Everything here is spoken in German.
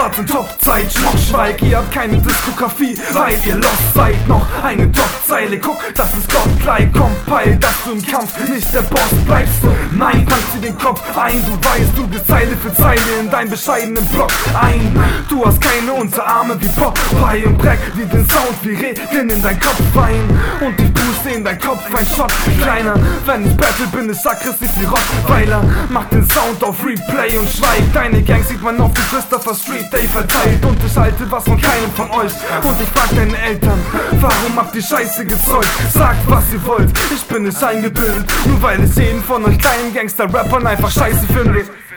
Charts in Top-Zeit, Schmuckschweig, ihr habt keine Diskografie, weil ihr lost seid. Noch eine Top-Zeile, guck, das ist Gott gleich, compile, dass du im Kampf nicht der Boss bleibst. Nein, packst dir den Kopf ein, du weißt, du gehst Zeile für Zeile in deinem bescheidenen Block ein. Du hast keine Unterarme wie Popeye und Dreck, wie den Sound wie Regen in dein Kopf ein. Und ich puste in dein Kopf ein Shot kleiner. Wenn ich battle, bin ich aggressiv wie Rottweiler. Mach den Sound auf Replay und schweig. Deine Gang sieht man auf die Christopher Street Day verteilt. Und ich halte was von keinem von euch. Und ich frag deine Eltern, warum habt ihr Scheiße gezeugt? Sagt was ihr wollt, ich bin nicht eingebildet. Nur weil ich jeden von euch kleinen Gangster-Rappern einfach scheiße finde.